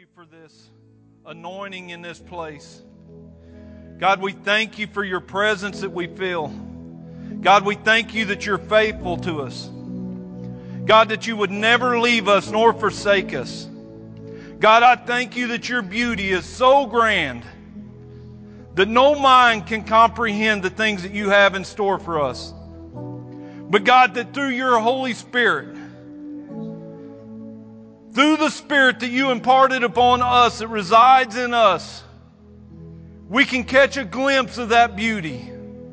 you for this anointing in this place. God, we thank you for your presence that we feel. God, we thank you that you're faithful to us. God, that you would never leave us nor forsake us. God, I thank you that your beauty is so grand that no mind can comprehend the things that you have in store for us. But God, that through your Holy Spirit, through the Spirit that you imparted upon us that resides in us, we can catch a glimpse of that beauty.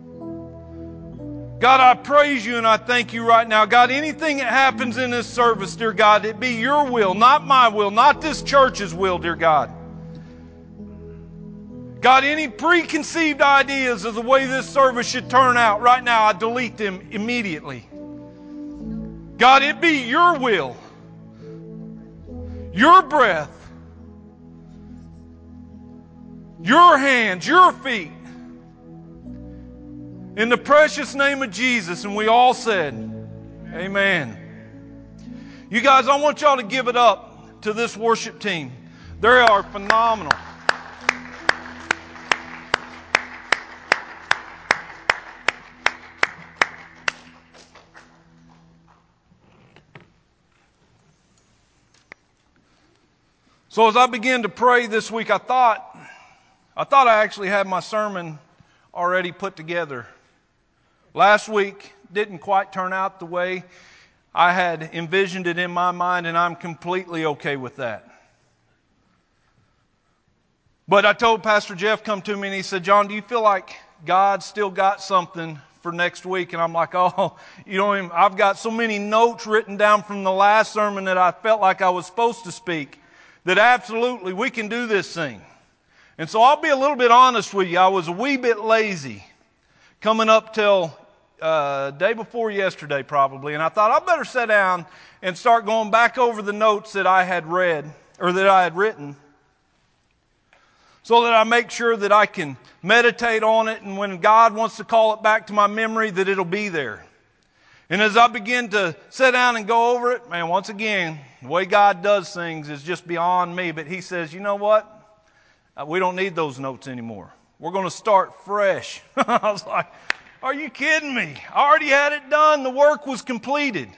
God, I praise you and I thank you right now. God, anything that happens in this service, dear God, it be your will, not my will, not this church's will, dear God. God, any preconceived ideas of the way this service should turn out, right now I delete them immediately. God, it be your will, your breath, your hands, your feet. In the precious name of Jesus, and we all said, amen. You guys, I want y'all to give it up to this worship team. They are phenomenal. So as I began to pray this week, I thought I actually had my sermon already put together. Last week didn't quite turn out the way I had envisioned it in my mind, and I'm completely okay with that. But I told Pastor Jeff come to me and he said, John, do you feel like God still got something for next week? And I'm like, I've got so many notes written down from the last sermon that I felt like I was supposed to speak, that absolutely we can do this thing. And so I'll be a little bit honest with you. I was a wee bit lazy coming up till day before yesterday probably, and I thought I better sit down and start going back over the notes that I had read or that I had written so that I make sure that I can meditate on it, and when God wants to call it back to my memory, that it'll be there. And as I begin to sit down and go over it, man, once again, the way God does things is just beyond me. But He says, you know what? We don't need those notes anymore. We're going to start fresh. I was like, are you kidding me? I already had it done. The work was completed.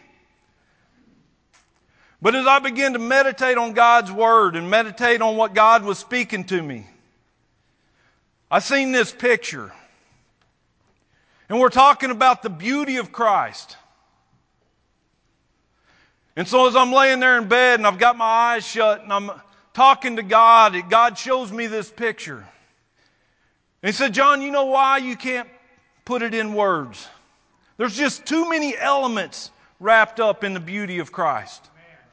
But as I began to meditate on God's Word and meditate on what God was speaking to me, I seen this picture. And we're talking about the beauty of Christ. And so as I'm laying there in bed and I've got my eyes shut and I'm talking to God, God shows me this picture. And He said, John, you know why you can't put it in words? There's just too many elements wrapped up in the beauty of Christ.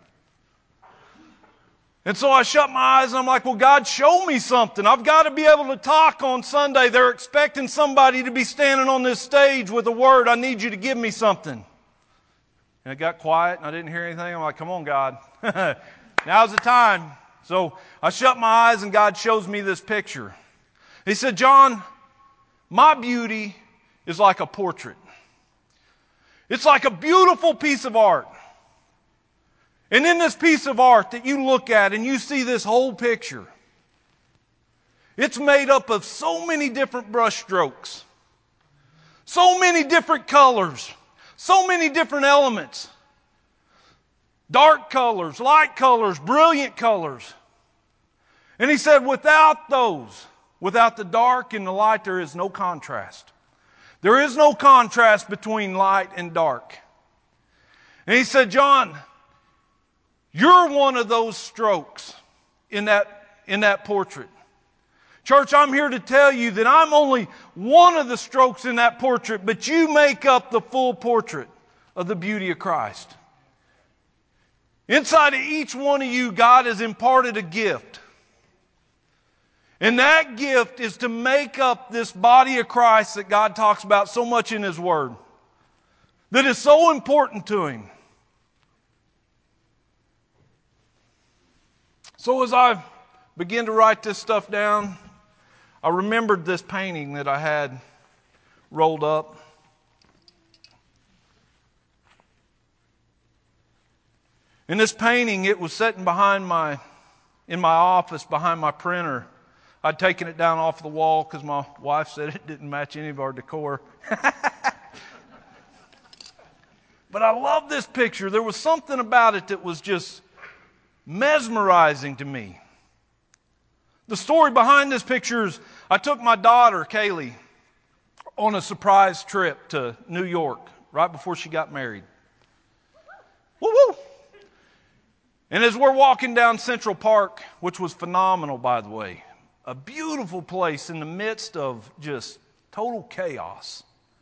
And so I shut my eyes and I'm like, well, God, show me something. I've got to be able to talk on Sunday. They're expecting somebody to be standing on this stage with a word. I need you to give me something. And it got quiet and I didn't hear anything. I'm like, come on, God. Now's the time. So I shut my eyes and God shows me this picture. He said, John, my beauty is like a portrait. It's like a beautiful piece of art. And in this piece of art that you look at and you see this whole picture, it's made up of so many different brush strokes, so many different colors, so many different elements, dark colors, light colors, brilliant colors. And he said, without those, without the dark and the light, there is no contrast. There is no contrast between light and dark. And he said, John, you're one of those strokes in that portrait. Church, I'm here to tell you that I'm only one of the strokes in that portrait, but you make up the full portrait of the beauty of Christ. Inside of each one of you, God has imparted a gift. And that gift is to make up this body of Christ that God talks about so much in His Word, that is so important to Him. So as I began to write this stuff down, I remembered this painting that I had rolled up. In this painting, it was sitting behind my in my office behind my printer. I'd taken it down off the wall because my wife said it didn't match any of our decor. But I love this picture. There was something about it that was just mesmerizing to me. The story behind this picture is I took my daughter, Kaylee, on a surprise trip to New York right before she got married. Woo-woo! And as we're walking down Central Park, which was phenomenal, by the way, a beautiful place in the midst of just total chaos.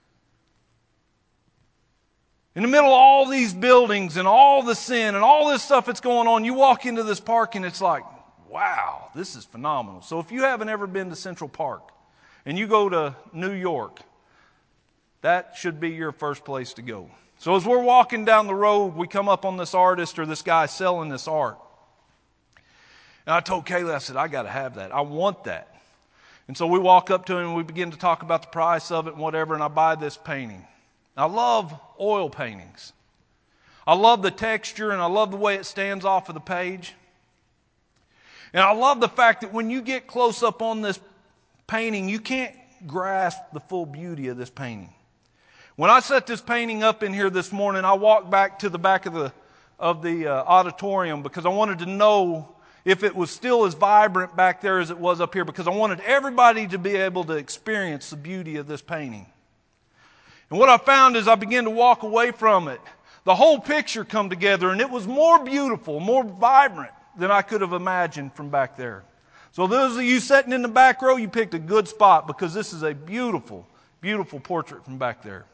In the middle of all these buildings and all the sin and all this stuff that's going on, you walk into this park and it's like, wow, this is phenomenal. So if you haven't ever been to Central Park and you go to New York, that should be your first place to go. So as we're walking down the road, we come up on this artist or this guy selling this art. And I told Kaylee, I said, I got to have that. I want that. And so we walk up to him and we begin to talk about the price of it and whatever, and I buy this painting. I love oil paintings. I love the texture and I love the way it stands off of the page. And I love the fact that when you get close up on this painting, you can't grasp the full beauty of this painting. When I set this painting up in here this morning, I walked back to the back of the auditorium because I wanted to know if it was still as vibrant back there as it was up here, because I wanted everybody to be able to experience the beauty of this painting. And what I found as I began to walk away from it, the whole picture come together, and it was more beautiful, more vibrant than I could have imagined from back there. So those of you sitting in the back row, you picked a good spot because this is a beautiful, beautiful portrait from back there.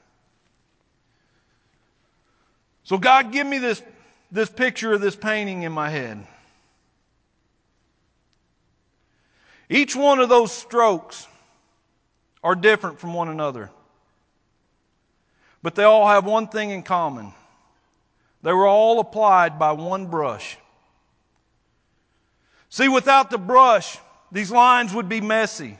So God, give me this picture of this painting in my head. Each one of those strokes are different from one another. But they all have one thing in common. They were all applied by one brush. See, without the brush, these lines would be messy.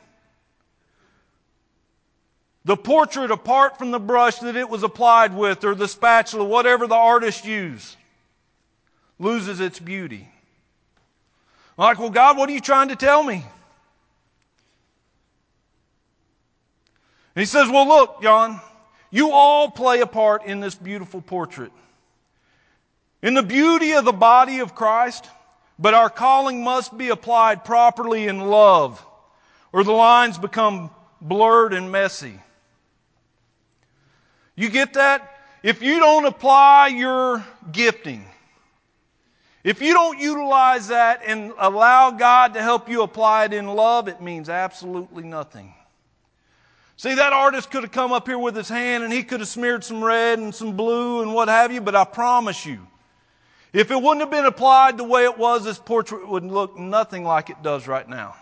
The portrait, apart from the brush that it was applied with, or the spatula, whatever the artist used, loses its beauty. I'm like, well, God, what are you trying to tell me? And He says, well, look, John, you all play a part in this beautiful portrait. In the beauty of the body of Christ, but our calling must be applied properly in love, or the lines become blurred and messy. You get that? If you don't apply your gifting, if you don't utilize that and allow God to help you apply it in love, it means absolutely nothing. See, that artist could have come up here with his hand and he could have smeared some red and some blue and what have you, but I promise you, if it wouldn't have been applied the way it was, this portrait would look nothing like it does right now.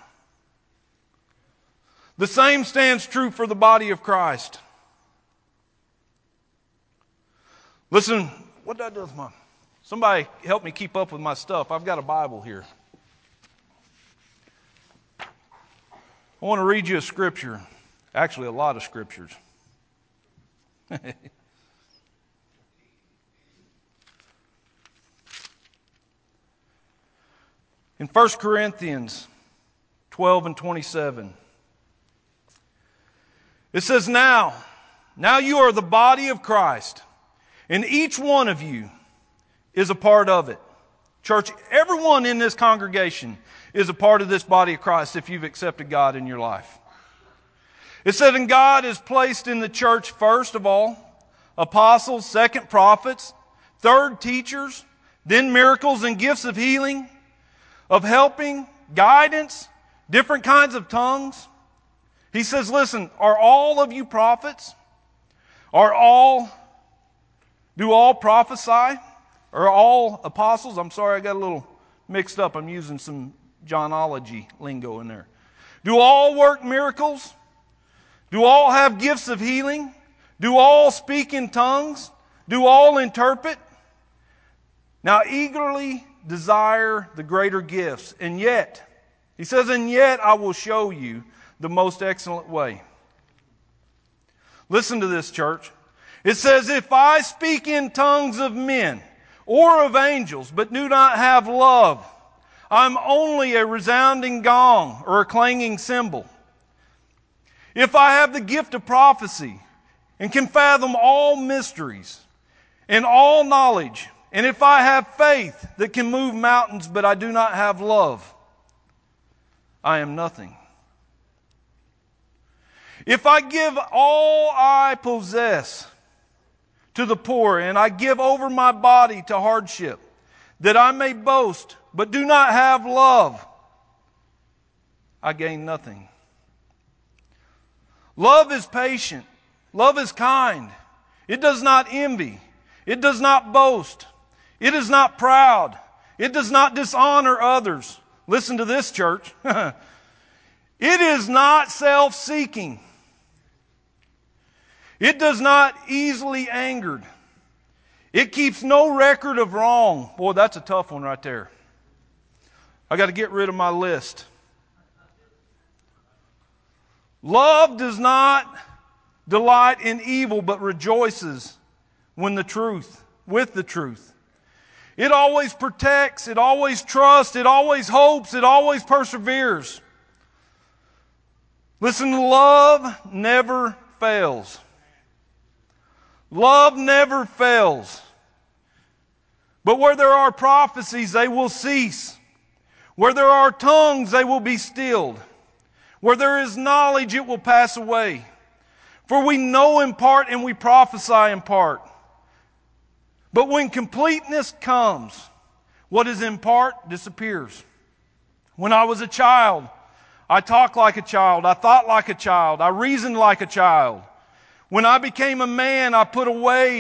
The same stands true for the body of Christ. Listen, what did I do with my... Somebody help me keep up with my stuff. I've got a Bible here. I want to read you a scripture. Actually, a lot of scriptures. In 1 Corinthians 12 and 27, it says, Now you are the body of Christ, and each one of you is a part of it. Church, everyone in this congregation is a part of this body of Christ if you've accepted God in your life. It said, and God has placed in the church, first of all, apostles, second prophets, third teachers, then miracles and gifts of healing, of helping, guidance, different kinds of tongues. He says, listen, are all of you prophets? Do all prophesy? Are all apostles? I'm sorry, I got a little mixed up. I'm using some Johnology lingo in there. Do all work miracles? Do all have gifts of healing? Do all speak in tongues? Do all interpret? Now eagerly desire the greater gifts. And yet, he says, and yet I will show you the most excellent way. Listen to this, church. It says, if I speak in tongues of men or of angels, but do not have love, I'm only a resounding gong or a clanging cymbal. If I have the gift of prophecy and can fathom all mysteries and all knowledge, and if I have faith that can move mountains, but I do not have love, I am nothing. If I give all I possess to the poor, and I give over my body to hardship, that I may boast, but do not have love, I gain nothing. Love is patient. Love is kind. It does not envy. It does not boast. It is not proud. It does not dishonor others. Listen to this, church. It is not self-seeking. It does not easily angered. It keeps no record of wrong. Boy, that's a tough one right there. I got to get rid of my list. Love does not delight in evil, but rejoices with the truth. It always protects, it always trusts, it always hopes, it always perseveres. Listen, love never fails. Love never fails. But where there are prophecies, they will cease. Where there are tongues, they will be stilled. Where there is knowledge, it will pass away. For we know in part and we prophesy in part. But when completeness comes, what is in part disappears. When I was a child, I talked like a child. I thought like a child. I reasoned like a child. When I became a man, I put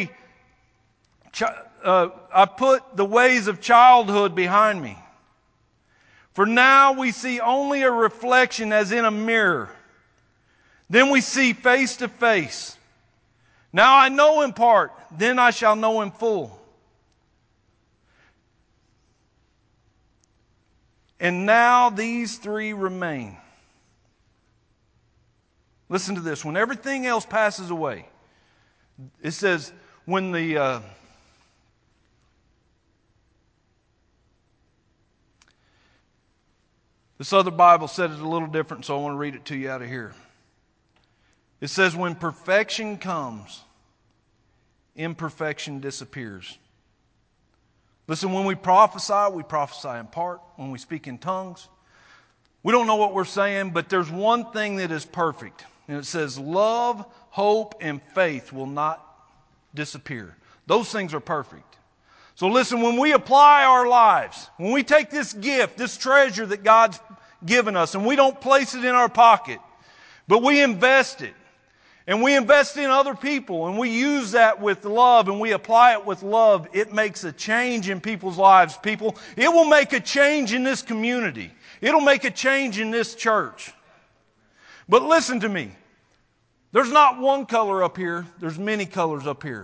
the ways of childhood behind me. For now we see only a reflection as in a mirror. Then we see face to face. Now I know in part, then I shall know in full. And now these three remain. Listen to this. When everything else passes away, it says, when this other Bible said it a little different, so I want to read it to you out of here. It says, when perfection comes, imperfection disappears. Listen, when we prophesy in part. When we speak in tongues, we don't know what we're saying, but there's one thing that is perfect. And it says, love, hope, and faith will not disappear. Those things are perfect. So listen, when we apply our lives, when we take this gift, this treasure that God's given us, and we don't place it in our pocket, but we invest it, and we invest in other people, and we use that with love, and we apply it with love, it makes a change in people's lives, people. It will make a change in this community. It'll make a change in this church. But listen to me. There's not one color up here. There's many colors up here.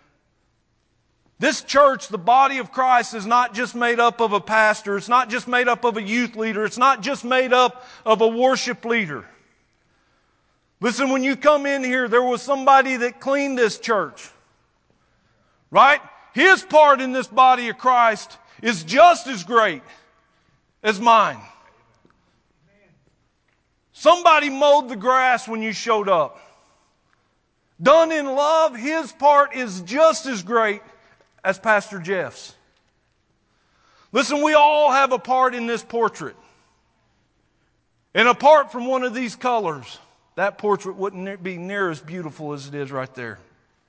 This church, the body of Christ, is not just made up of a pastor. It's not just made up of a youth leader. It's not just made up of a worship leader. Listen, when you come in here, there was somebody that cleaned this church. Right? His part in this body of Christ is just as great as mine. Somebody mowed the grass when you showed up. Done in love, his part is just as great as Pastor Jeff's. Listen, we all have a part in this portrait. And apart from one of these colors, that portrait wouldn't be near as beautiful as it is right there.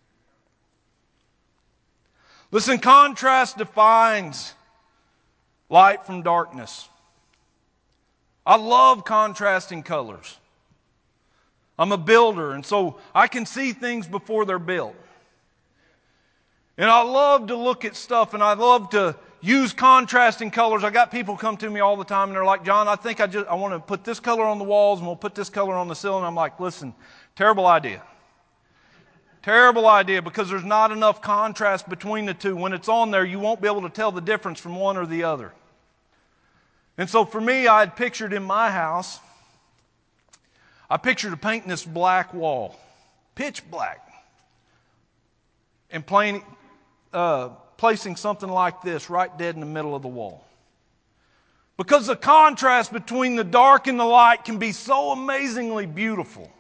Listen, contrast defines light from darkness. I love contrasting colors. I'm a builder, and so I can see things before they're built. And I love to look at stuff, and I love to use contrasting colors. I got people come to me all the time, and they're like, John, I think I want to put this color on the walls, and we'll put this color on the ceiling. I'm like, listen, terrible idea. Terrible idea, because there's not enough contrast between the two. When it's on there, you won't be able to tell the difference from one or the other. And so for me, I had pictured in my house, I pictured painting this black wall, pitch black, and placing something like this right dead in the middle of the wall. Because the contrast between the dark and the light can be so amazingly beautiful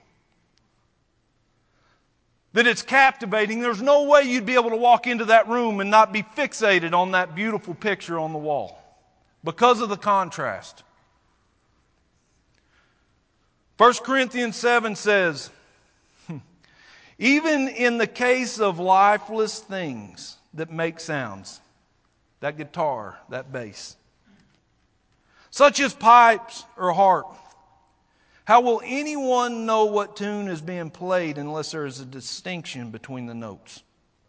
that it's captivating. There's no way you'd be able to walk into that room and not be fixated on that beautiful picture on the wall because of the contrast. 1 Corinthians 7 says, even in the case of lifeless things that make sounds, that guitar, that bass, such as pipes or harp, how will anyone know what tune is being played unless there is a distinction between the notes?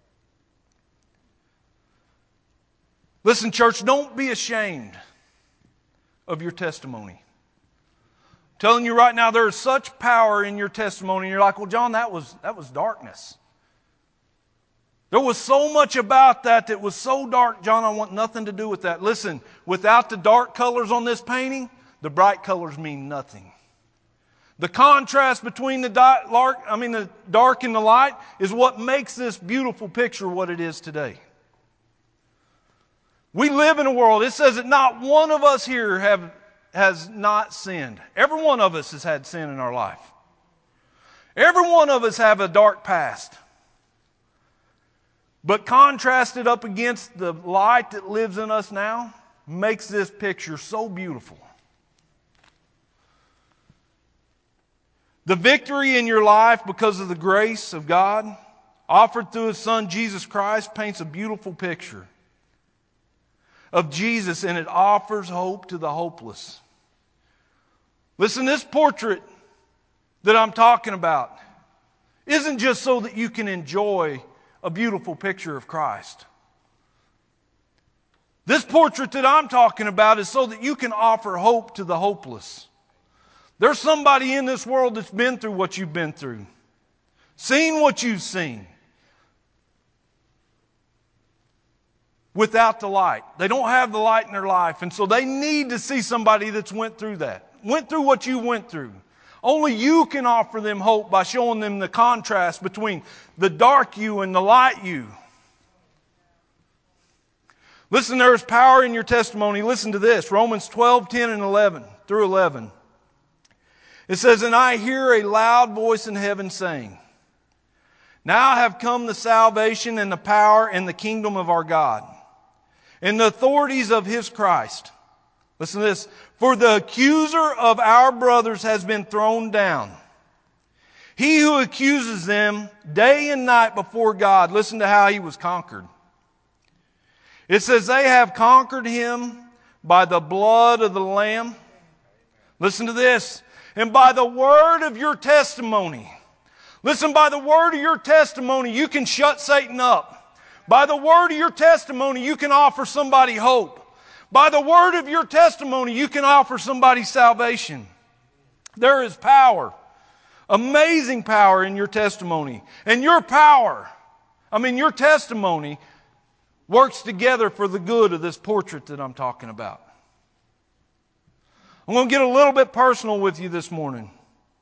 Listen, church, don't be ashamed of your testimony. I'm telling you right now, there is such power in your testimony. And you're like, well, John, that was darkness. There was so much about that was so dark, John, I want nothing to do with that. Listen, without the dark colors on this painting, the bright colors mean nothing. The contrast between the dark and the light is what makes this beautiful picture what it is today. We live in a world, it says that not one of us here has not sinned. Every one of us has had sin in our life. Every one of us have a dark past. But contrasted up against the light that lives in us now makes this picture so beautiful. The victory in your life because of the grace of God offered through His Son Jesus Christ paints a beautiful picture of Jesus, and it offers hope to the hopeless. Listen, this portrait that I'm talking about isn't just so that you can enjoy a beautiful picture of Christ. This portrait that I'm talking about is so that you can offer hope to the hopeless. There's somebody in this world that's been through what you've been through, seen what you've seen, without the light. They don't have the light in their life, and so they need to see somebody that's went through that, went through what you went through. Only you can offer them hope by showing them the contrast between the dark you and the light you. Listen, there is power in your testimony. Listen to this, Romans 12:10 and 11 through 11. It says, and I hear a loud voice in heaven saying, now have come the salvation and the power and the kingdom of our God, and the authorities of His Christ. Listen to this. For the accuser of our brothers has been thrown down. He who accuses them day and night before God. Listen to how he was conquered. It says they have conquered him by the blood of the Lamb. Listen to this. And by the word of your testimony. Listen, by the word of your testimony, you can shut Satan up. By the word of your testimony, you can offer somebody hope. By the word of your testimony, you can offer somebody salvation. There is power, amazing power in your testimony. And your testimony works together for the good of this portrait that I'm talking about. I'm going to get a little bit personal with you this morning.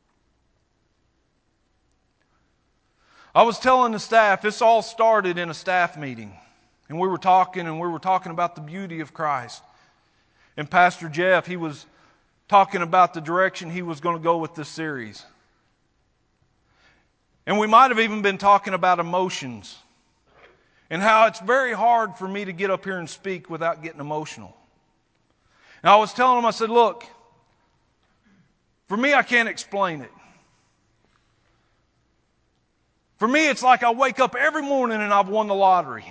I was telling the staff, this all started in a staff meeting. And we were talking about the beauty of Christ. And Pastor Jeff, he was talking about the direction he was going to go with this series. And we might have even been talking about emotions. And how it's very hard for me to get up here and speak without getting emotional. And I was telling him, I said, look, for me, I can't explain it. For me, it's like I wake up every morning and I've won the lottery.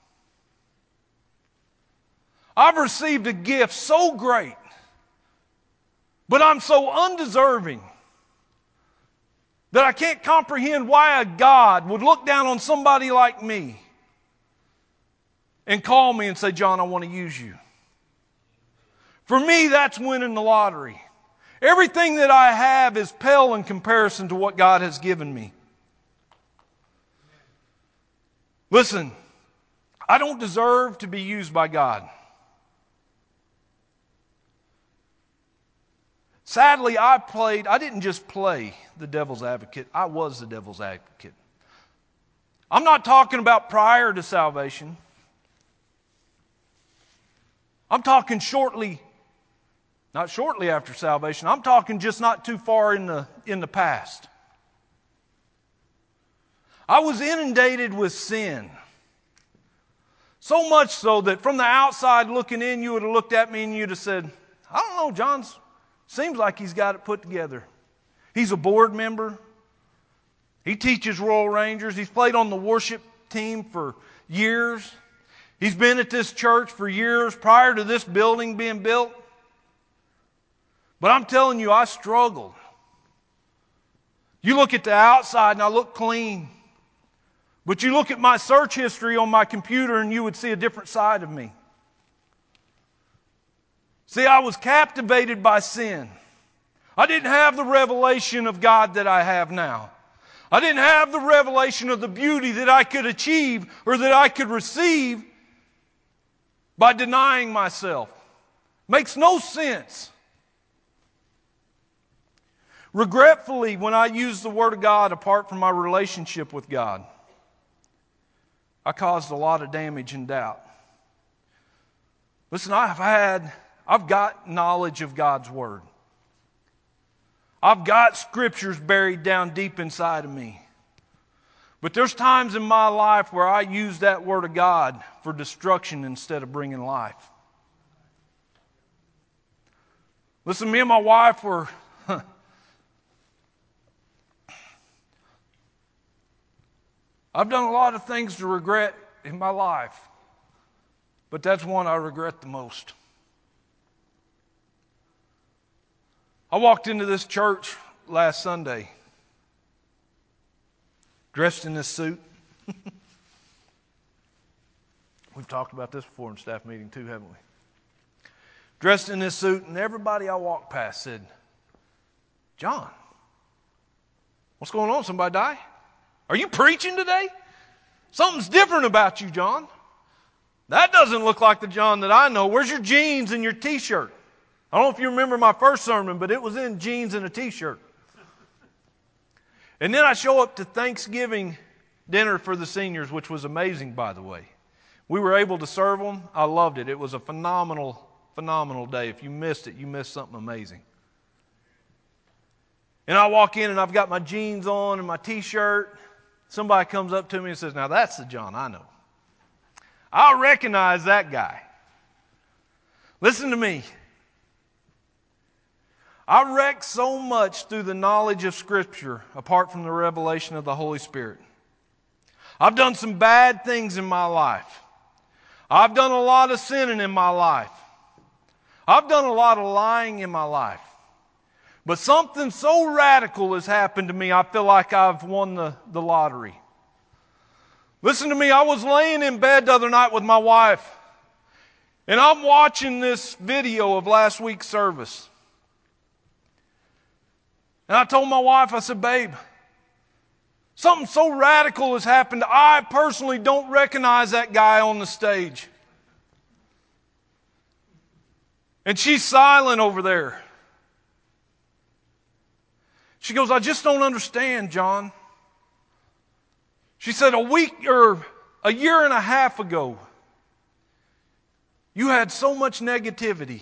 I've received a gift so great, but I'm so undeserving that I can't comprehend why a God would look down on somebody like me and call me and say, John, I want to use you. For me, that's winning the lottery. Everything that I have is pale in comparison to what God has given me. Listen, I don't deserve to be used by God. Sadly, I didn't just play the devil's advocate, I was the devil's advocate. I'm not talking about prior to salvation. I'm talking shortly Not shortly after salvation. I'm talking just not too far in the past. I was inundated with sin. So much so that from the outside looking in, you would have looked at me and you'd have said, I don't know, John's seems like he's got it put together. He's a board member. He teaches Royal Rangers. He's played on the worship team for years. He's been at this church for years prior to this building being built. But I'm telling you, I struggled. You look at the outside and I look clean. But you look at my search history on my computer and you would see a different side of me. See, I was captivated by sin. I didn't have the revelation of God that I have now. I didn't have the revelation of the beauty that I could achieve or that I could receive by denying myself. Makes no sense. Regretfully, when I use the Word of God apart from my relationship with God, I caused a lot of damage and doubt. Listen, I've got knowledge of God's Word. I've got scriptures buried down deep inside of me. But there's times in my life where I use that Word of God for destruction instead of bringing life. Listen, me and my wife were... I've done a lot of things to regret in my life, but that's one I regret the most. I walked into this church last Sunday, dressed in this suit. We've talked about this before in staff meeting too, haven't we? Dressed in this suit, and everybody I walked past said, John, what's going on? Somebody die? Are you preaching today? Something's different about you, John. That doesn't look like the John that I know. Where's your jeans and your t-shirt? I don't know if you remember my first sermon, but it was in jeans and a t-shirt. And then I show up to Thanksgiving dinner for the seniors, which was amazing, by the way. We were able to serve them. I loved it. It was a phenomenal day. If you missed it, you missed something amazing. And I walk in and I've got my jeans on and my t-shirt. Somebody comes up to me and says, now that's the John I know. I recognize that guy. Listen to me. I wrecked so much through the knowledge of Scripture apart from the revelation of the Holy Spirit. I've done some bad things in my life. I've done a lot of sinning in my life. I've done a lot of lying in my life. But something so radical has happened to me, I feel like I've won the lottery. Listen to me, I was laying in bed the other night with my wife, and I'm watching this video of last week's service. And I told my wife, I said, babe, something so radical has happened, I personally don't recognize that guy on the stage. And she's silent over there. She goes, I just don't understand, John. She said, a year and a half ago, you had so much negativity.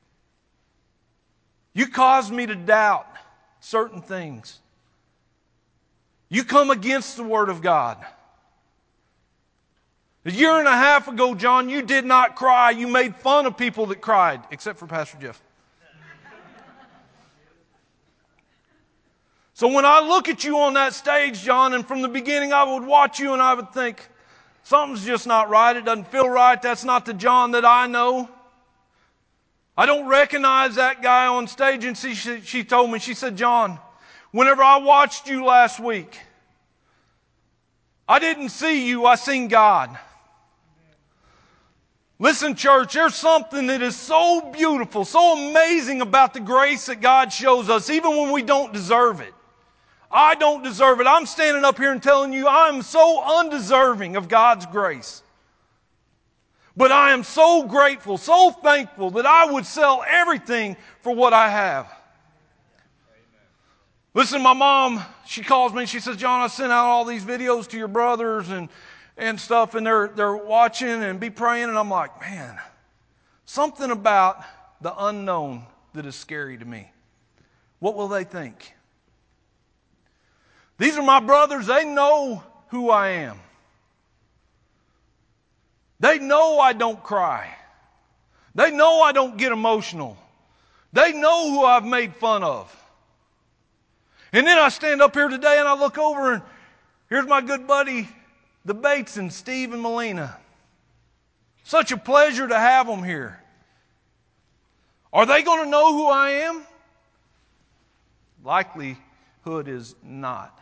You caused me to doubt certain things. You come against the Word of God. A year and a half ago, John, you did not cry. You made fun of people that cried, except for Pastor Jeff. So when I look at you on that stage, John, and from the beginning I would watch you and I would think, something's just not right. It doesn't feel right. That's not the John that I know. I don't recognize that guy on stage. And she told me, she said, John, whenever I watched you last week, I didn't see you, I seen God. Listen, church, there's something that is so beautiful, so amazing about the grace that God shows us, even when we don't deserve it. I don't deserve it. I'm standing up here and telling you I'm so undeserving of God's grace. But I am so grateful, so thankful that I would sell everything for what I have. Listen, my mom, she calls me and she says, John, I sent out all these videos to your brothers and stuff, and they're watching and be praying. And I'm like, man, something about the unknown that is scary to me. What will they think? These are my brothers. They know who I am. They know I don't cry. They know I don't get emotional. They know who I've made fun of. And then I stand up here today and I look over and here's my good buddy, the Batesons, Steve and Melina. Such a pleasure to have them here. Are they going to know who I am? Likelihood is not.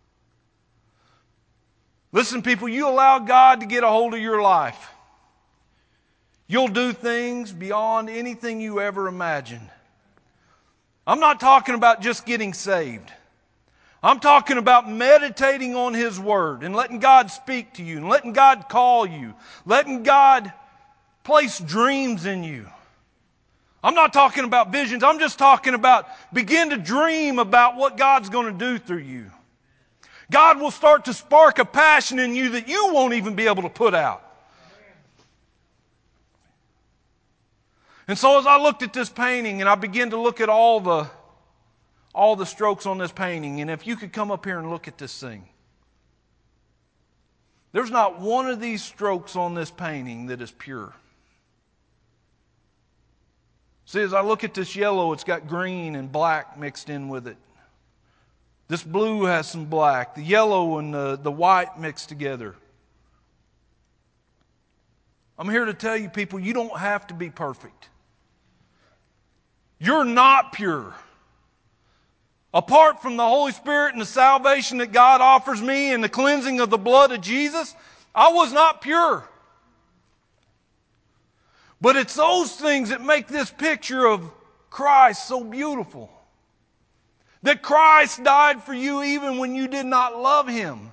Listen, people, you allow God to get a hold of your life. You'll do things beyond anything you ever imagined. I'm not talking about just getting saved. I'm talking about meditating on His Word and letting God speak to you and letting God call you, letting God place dreams in you. I'm not talking about visions. I'm just talking about begin to dream about what God's going to do through you. God will start to spark a passion in you that you won't even be able to put out. And so as I looked at this painting and I began to look at all the strokes on this painting, and if you could come up here and look at this thing. There's not one of these strokes on this painting that is pure. See, as I look at this yellow, it's got green and black mixed in with it. This blue has some black. The yellow and the white mixed together. I'm here to tell you, people, you don't have to be perfect. You're not pure. Apart from the Holy Spirit and the salvation that God offers me and the cleansing of the blood of Jesus, I was not pure. But it's those things that make this picture of Christ so beautiful. That Christ died for you even when you did not love Him.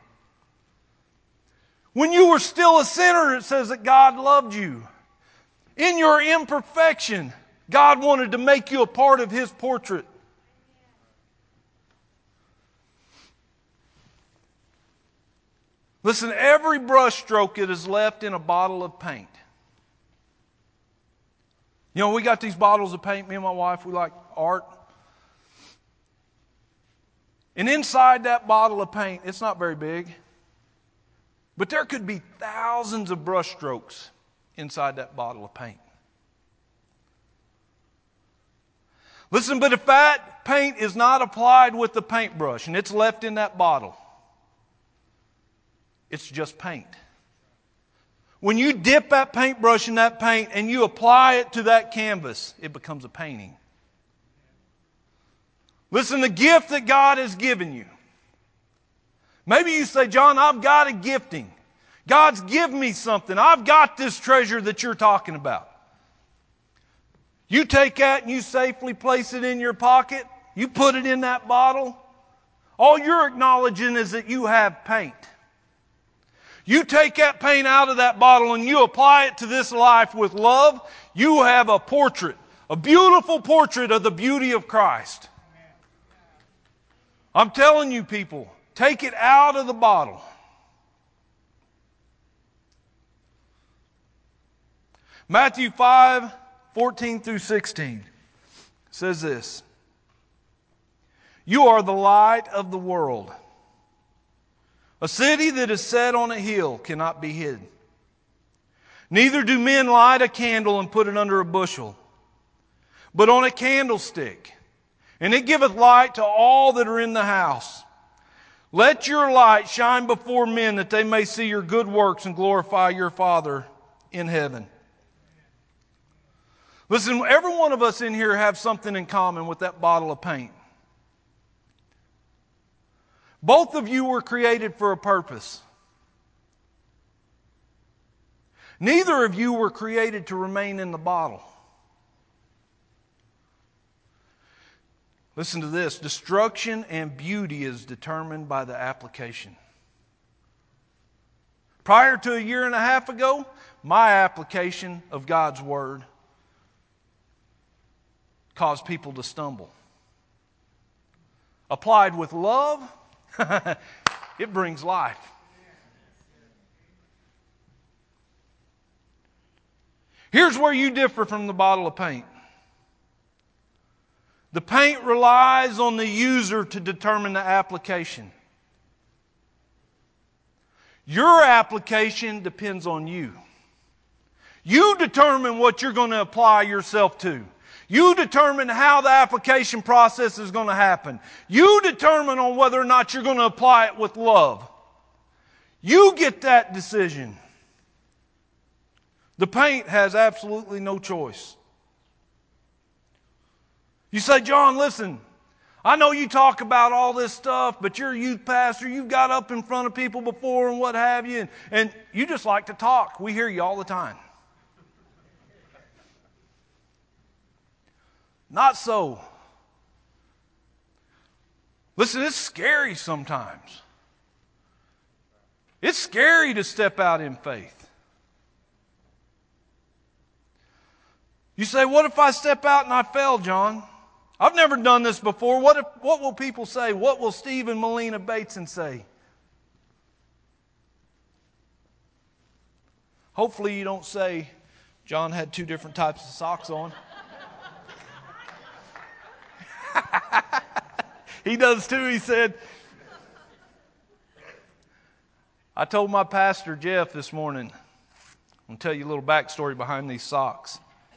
When you were still a sinner, it says that God loved you. In your imperfection, God wanted to make you a part of His portrait. Listen, every brush stroke it is left in a bottle of paint. You know, we got these bottles of paint, me and my wife, we like art. And inside that bottle of paint, it's not very big, but there could be thousands of brush strokes inside that bottle of paint. Listen, but if that paint is not applied with the paintbrush and it's left in that bottle, it's just paint. When you dip that paintbrush in that paint and you apply it to that canvas, it becomes a painting. Listen, the gift that God has given you. Maybe you say, John, I've got a gifting. God's given me something. I've got this treasure that you're talking about. You take that and you safely place it in your pocket. You put it in that bottle. All you're acknowledging is that you have paint. You take that paint out of that bottle and you apply it to this life with love. You have a portrait, a beautiful portrait of the beauty of Christ. I'm telling you, people, take it out of the bottle. Matthew 5:14 through 16 says this. You are the light of the world. A city that is set on a hill cannot be hid. Neither do men light a candle and put it under a bushel, but on a candlestick, and it giveth light to all that are in the house. Let your light shine before men that they may see your good works and glorify your Father in heaven. Listen, every one of us in here have something in common with that bottle of paint. Both of you were created for a purpose. Neither of you were created to remain in the bottle. Listen to this. Destruction and beauty is determined by the application. Prior to a year and a half ago, my application of God's Word caused people to stumble. Applied with love, it brings life. Here's where you differ from the bottle of paint. The paint relies on the user to determine the application. Your application depends on you. You determine what you're going to apply yourself to. You determine how the application process is going to happen. You determine on whether or not you're going to apply it with love. You get that decision. The paint has absolutely no choice. You say, John, listen, I know you talk about all this stuff, but you're a youth pastor. You've got up in front of people before and what have you, and you just like to talk. We hear you all the time. Not so. Listen, it's scary sometimes. It's scary to step out in faith. You say, what if I step out and I fail, John? I've never done this before. What will people say? What will Steve and Melina Bateson say? Hopefully you don't say, John had 2 different types of socks on. He does too, he said. I told my pastor, Jeff, this morning, I'm going to tell you a little backstory behind these socks.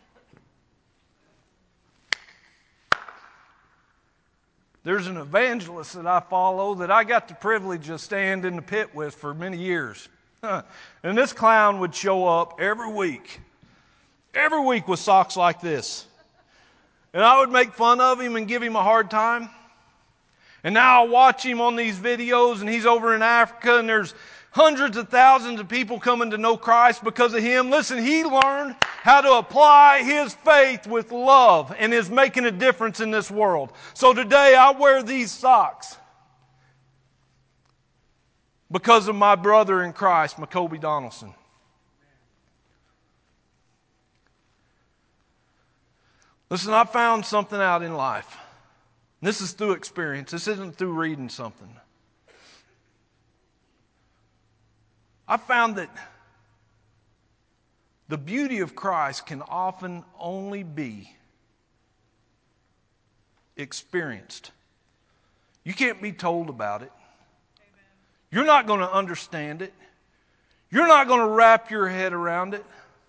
There's an evangelist that I follow that I got the privilege of stand in the pit with for many years. And this clown would show up every week with socks like this. And I would make fun of him and give him a hard time. And now I watch him on these videos, and he's over in Africa, and there's hundreds of thousands of people coming to know Christ because of him. Listen, he learned how to apply his faith with love and is making a difference in this world. So today I wear these socks because of my brother in Christ, Macoby Donaldson. Listen, I found something out in life. This is through experience. This isn't through reading something. I found that the beauty of Christ can often only be experienced. You can't be told about it. You're not going to understand it. You're not going to wrap your head around it.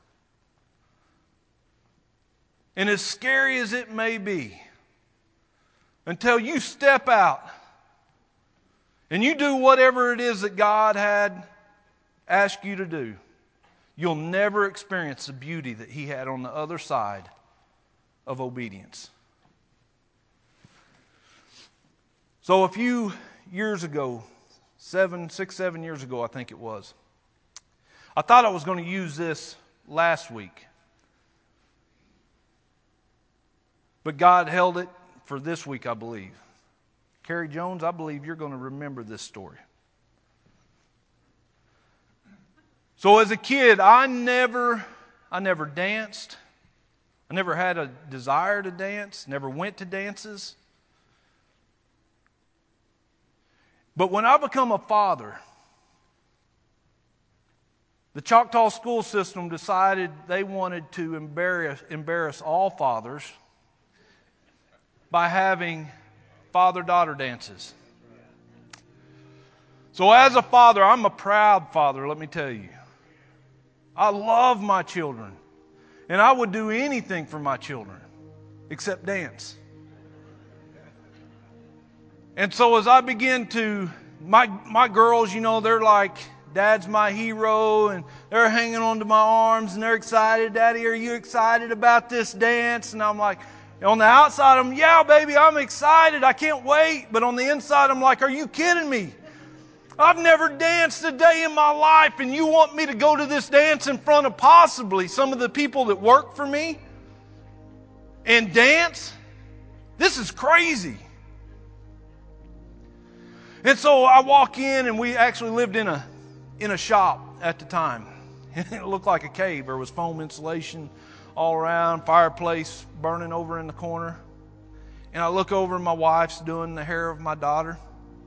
And as scary as it may be, until you step out and you do whatever it is that God had asked you to do, you'll never experience the beauty that He had on the other side of obedience. So a few years ago, 7 years ago, I think it was, I thought I was going to use this last week. But God held it for this week, I believe. Carrie Jones, I believe you're going to remember this story. So as a kid, I never danced. I never had a desire to dance, never went to dances. But when I become a father, the Choctaw school system decided they wanted to embarrass all fathers by having father-daughter dances. So as a father, I'm a proud father, let me tell you. I love my children. And I would do anything for my children except dance. And so as I begin to, my girls, you know, they're like, Dad's my hero, and they're hanging onto my arms, and they're excited. Daddy, are you excited about this dance? And I'm like, on the outside, I'm, yeah, baby, I'm excited. I can't wait. But on the inside, I'm like, are you kidding me? I've never danced a day in my life, and you want me to go to this dance in front of possibly some of the people that work for me and dance? This is crazy. And so I walk in, and we actually lived in a shop at the time. It looked like a cave. There was foam insulation all around, fireplace burning over in the corner. And I look over, and my wife's doing the hair of my daughter.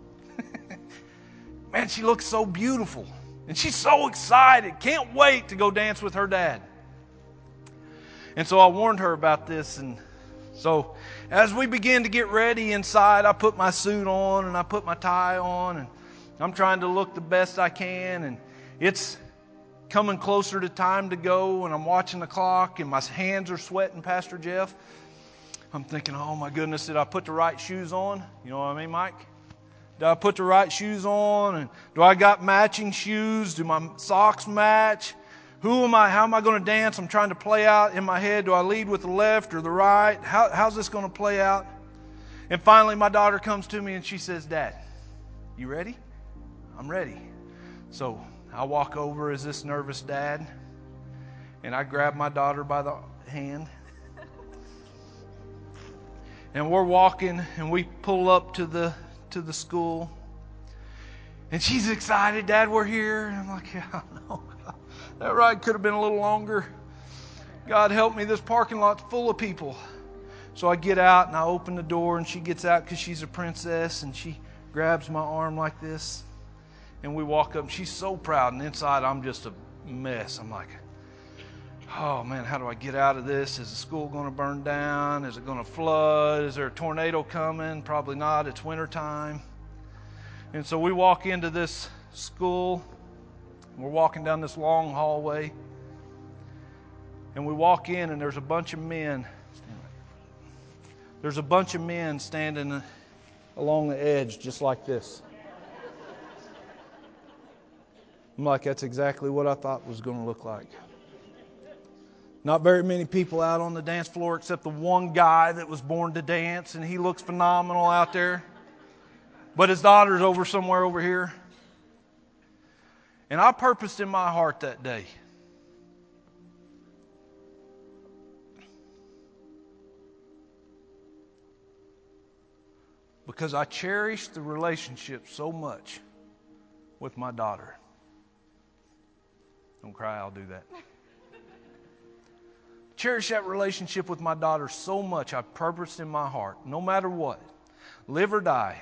Man, she looks so beautiful. And she's so excited. Can't wait to go dance with her dad. And so I warned her about this. And so As we begin to get ready inside, I put my suit on and I put my tie on, and I'm trying to look the best I can, and it's coming closer to time to go, and I'm watching the clock, and my hands are sweating, Pastor Jeff. I'm thinking, oh my goodness, did I put the right shoes on? You know what I mean, Mike? Did I put the right shoes on? And do I got matching shoes? Do my socks match? Who am I? How am I going to dance? I'm trying to play out in my head. Do I lead with the left or the right? How's this going to play out? And finally, my daughter comes to me and she says, Dad, you ready? I'm ready. So I walk over as this nervous dad, and I grab my daughter by the hand. And we're walking, and we pull up to the school. And she's excited, Dad, we're here. And I'm like, yeah, I know. That ride could have been a little longer. God help me, this parking lot's full of people. So I get out and I open the door, and she gets out because she's a princess, and she grabs my arm like this. And we walk up, and she's so proud, and inside I'm just a mess. I'm like, oh man, how do I get out of this? Is the school going to burn down? Is it going to flood? Is there a tornado coming? Probably not. It's wintertime. And so we walk into this school. We're walking down this long hallway, and we walk in, and there's a bunch of men. There's a bunch of men standing along the edge just like this. I'm like, that's exactly what I thought was going to look like. Not very many people out on the dance floor except the one guy that was born to dance, and he looks phenomenal out there. But his daughter's over somewhere over here. And I purposed in my heart that day, because I cherished the relationship so much with my daughter. Don't cry, I'll do that. Cherish that relationship with my daughter so much, I purposed in my heart, no matter what, live or die,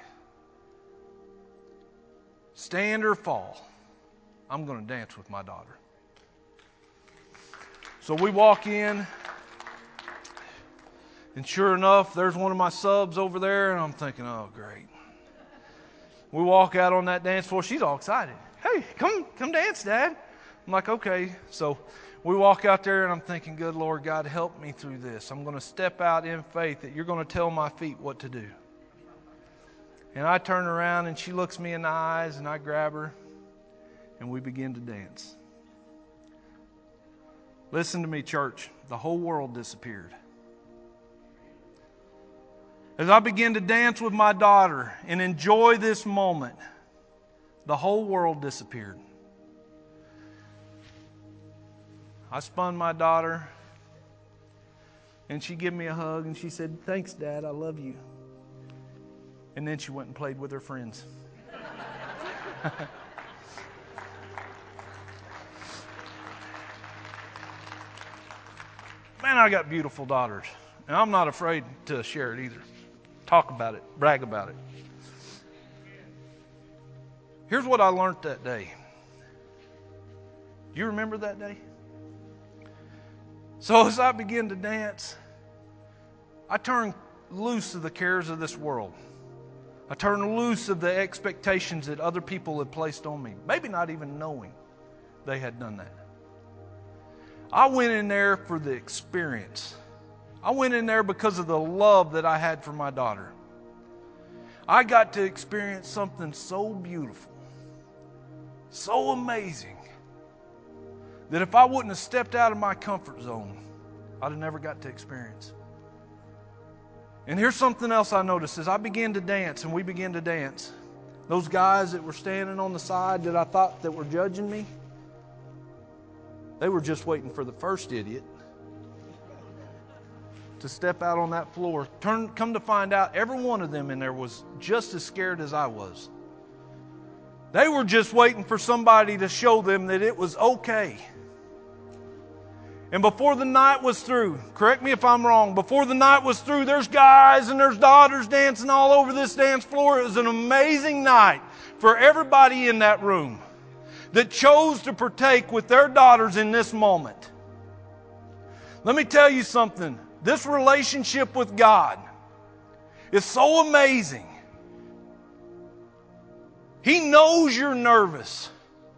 stand or fall, I'm going to dance with my daughter. So we walk in, and sure enough, there's one of my subs over there, and I'm thinking, oh, great. We walk out on that dance floor. She's all excited. Hey, come dance, Dad. I'm like, okay. So we walk out there, and I'm thinking, good Lord God, help me through this. I'm going to step out in faith that you're going to tell my feet what to do. And I turn around, and she looks me in the eyes, and I grab her, and we begin to dance. Listen to me, church. The whole world disappeared. As I begin to dance with my daughter and enjoy this moment, the whole world disappeared. I spun my daughter, and she gave me a hug, and she said, thanks, Dad, I love you. And then she went and played with her friends. Man, I got beautiful daughters, and I'm not afraid to share it either. Talk about it, brag about it. Here's what I learned that day. Do you remember that day? So as I began to dance, I turned loose of the cares of this world. I turned loose of the expectations that other people had placed on me, maybe not even knowing they had done that. I went in there for the experience. I went in there because of the love that I had for my daughter. I got to experience something so beautiful, so amazing, that if I wouldn't have stepped out of my comfort zone, I'd have never got to experience. And here's something else I noticed as I began to dance, and we began to dance. Those guys that were standing on the side that I thought that were judging me, they were just waiting for the first idiot to step out on that floor. Come to find out, every one of them in there was just as scared as I was. They were just waiting for somebody to show them that it was okay. And before the night was through, correct me if I'm wrong, before the night was through, there's guys and there's daughters dancing all over this dance floor. It was an amazing night for everybody in that room that chose to partake with their daughters in this moment. Let me tell you something. This relationship with God It's so amazing. He knows you're nervous.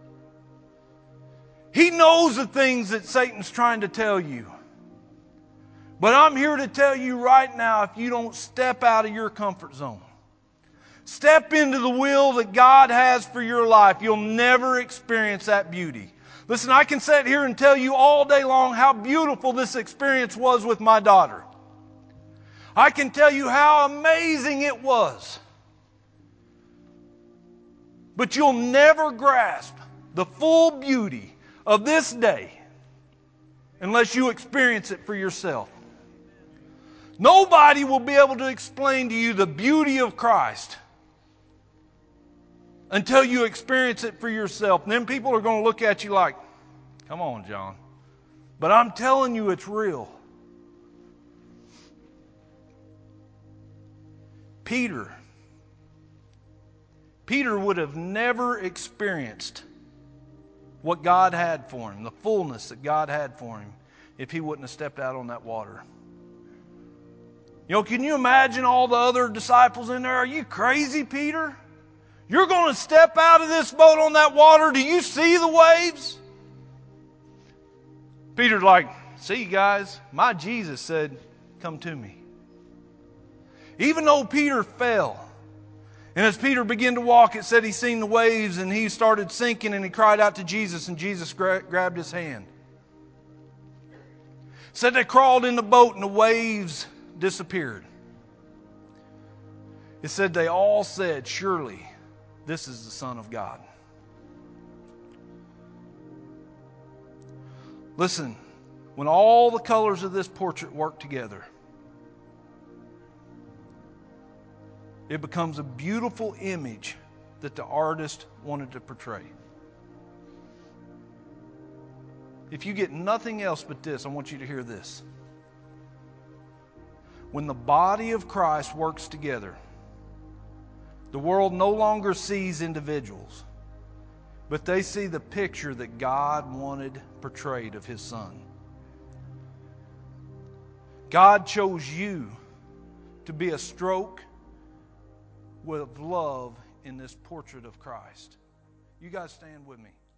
He knows the things that Satan's trying to tell you. But I'm here to tell you right now, if you don't step out of your comfort zone, step into the will that God has for your life, you'll never experience that beauty. Listen, I can sit here and tell you all day long how beautiful this experience was with my daughter. I can tell you how amazing it was. But you'll never grasp the full beauty of this day unless you experience it for yourself. Nobody will be able to explain to you the beauty of Christ until you experience it for yourself. And then people are going to look at you like, come on, John. But I'm telling you, it's real. Peter would have never experienced what God had for him, the fullness that God had for him, if he wouldn't have stepped out on that water. You know, can you imagine all the other disciples in there? Are you crazy, Peter? You're going to step out of this boat on that water? Do you see the waves? Peter's like, see, guys, my Jesus said, come to me. Even though Peter fell, and as Peter began to walk, it said he seen the waves and he started sinking and he cried out to Jesus and Jesus grabbed his hand. It said they crawled in the boat and the waves disappeared. It said they all said, surely this is the Son of God. Listen, when all the colors of this portrait work together, it becomes a beautiful image that the artist wanted to portray. If you get nothing else but this, I want you to hear this. When the body of Christ works together, the world no longer sees individuals, but they see the picture that God wanted portrayed of His Son. God chose you to be a stroke with love in this portrait of Christ. You guys stand with me.